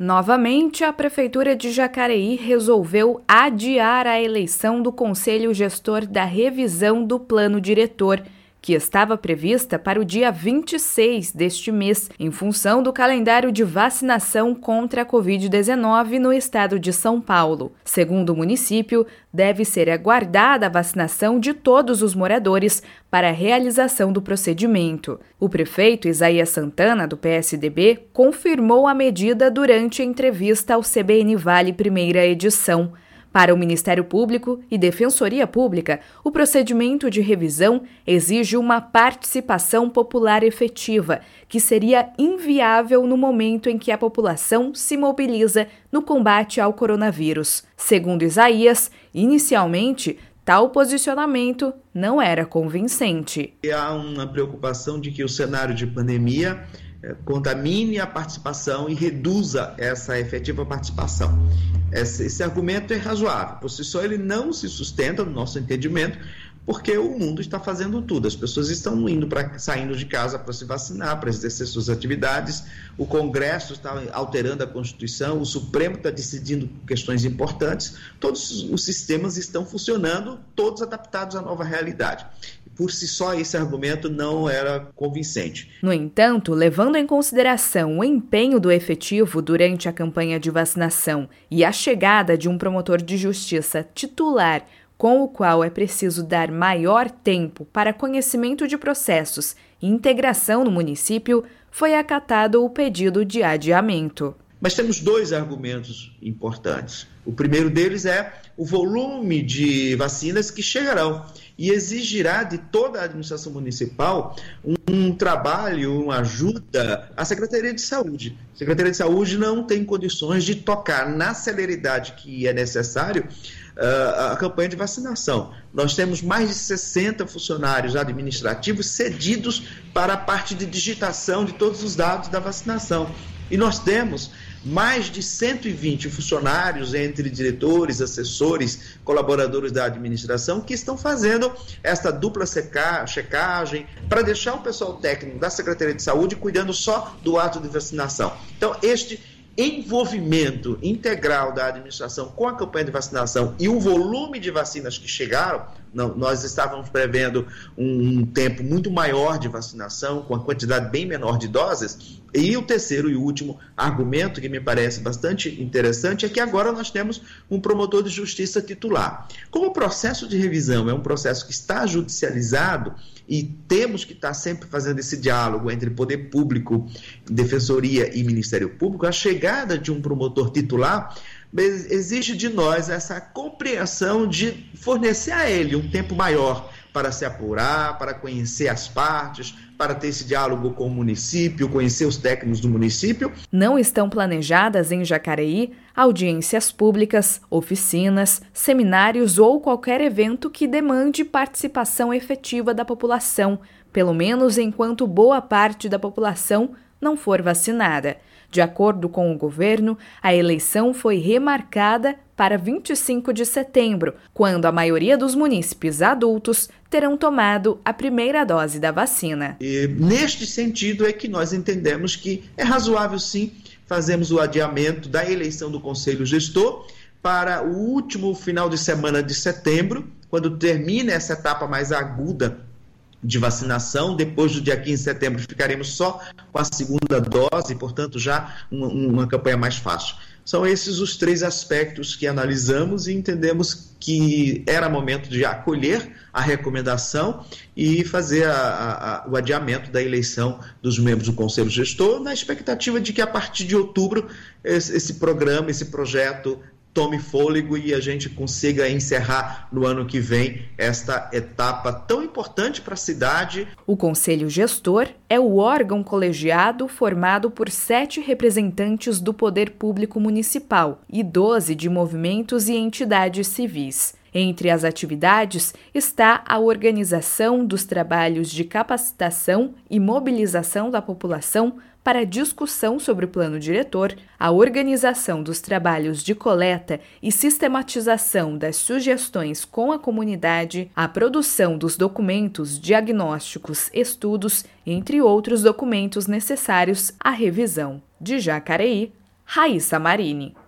Novamente, a Prefeitura de Jacareí resolveu adiar a eleição do Conselho Gestor da revisão do Plano Diretor, que estava prevista para o dia 26 deste mês, em função do calendário de vacinação contra a Covid-19 no estado de São Paulo. Segundo o município, deve ser aguardada a vacinação de todos os moradores para a realização do procedimento. O prefeito Isaías Santana, do PSDB, confirmou a medida durante a entrevista ao CBN Vale Primeira Edição. Para o Ministério Público e Defensoria Pública, o procedimento de revisão exige uma participação popular efetiva, que seria inviável no momento em que a população se mobiliza no combate ao coronavírus. Segundo Isaías, inicialmente, tal posicionamento não era convincente. Há uma preocupação de que o cenário de pandemia contamine a participação e reduza essa efetiva participação. Esse argumento é razoável, por si só ele não se sustenta no nosso entendimento, porque o mundo está fazendo tudo, as pessoas estão saindo de casa para se vacinar, para exercer suas atividades, o Congresso está alterando a Constituição, o Supremo está decidindo questões importantes, todos os sistemas estão funcionando, todos adaptados à nova realidade. Por si só, esse argumento não era convincente. No entanto, levando em consideração o empenho do efetivo durante a campanha de vacinação e a chegada de um promotor de justiça titular, com o qual é preciso dar maior tempo para conhecimento de processos e integração no município, foi acatado o pedido de adiamento. Mas temos dois argumentos importantes. O primeiro deles é o volume de vacinas que chegarão e exigirá de toda a administração municipal um trabalho, uma ajuda à Secretaria de Saúde. A Secretaria de Saúde não tem condições de tocar na celeridade que é necessário a campanha de vacinação. Nós temos mais de 60 funcionários administrativos cedidos para a parte de digitação de todos os dados da vacinação. E nós temos mais de 120 funcionários, entre diretores, assessores, colaboradores da administração, que estão fazendo esta dupla checagem para deixar o pessoal técnico da Secretaria de Saúde cuidando só do ato de vacinação. Então, este envolvimento integral da administração com a campanha de vacinação e o volume de vacinas que chegaram, nós estávamos prevendo um tempo muito maior de vacinação, com a quantidade bem menor de doses. E o terceiro e último argumento, que me parece bastante interessante, é que agora nós temos um promotor de justiça titular. Como o processo de revisão é um processo que está judicializado e temos que estar sempre fazendo esse diálogo entre poder público, defensoria e Ministério Público, a chegada de um promotor titular exige de nós essa compreensão de fornecer a ele um tempo maior para se apurar, para conhecer as partes, para ter esse diálogo com o município, conhecer os técnicos do município. Não estão planejadas em Jacareí audiências públicas, oficinas, seminários ou qualquer evento que demande participação efetiva da população, pelo menos enquanto boa parte da população não for vacinada. De acordo com o governo, a eleição foi remarcada para 25 de setembro, quando a maioria dos munícipes adultos terão tomado a primeira dose da vacina. E neste sentido é que nós entendemos que é razoável, sim, fazermos o adiamento da eleição do Conselho Gestor para o último final de semana de setembro, quando termina essa etapa mais aguda de vacinação. Depois do dia 15 de setembro ficaremos só com a segunda dose, portanto já uma campanha mais fácil. São esses os três aspectos que analisamos e entendemos que era momento de acolher a recomendação e fazer o adiamento da eleição dos membros do Conselho Gestor, na expectativa de que a partir de outubro esse programa, esse projeto tome fôlego e a gente consiga encerrar no ano que vem esta etapa tão importante para a cidade. O Conselho Gestor é o órgão colegiado formado por 7 representantes do Poder Público Municipal e 12 de movimentos e entidades civis. Entre as atividades está a organização dos trabalhos de capacitação e mobilização da população para discussão sobre o plano diretor, a organização dos trabalhos de coleta e sistematização das sugestões com a comunidade, a produção dos documentos diagnósticos, estudos, entre outros documentos necessários à revisão. De Jacareí, Raíssa Marini.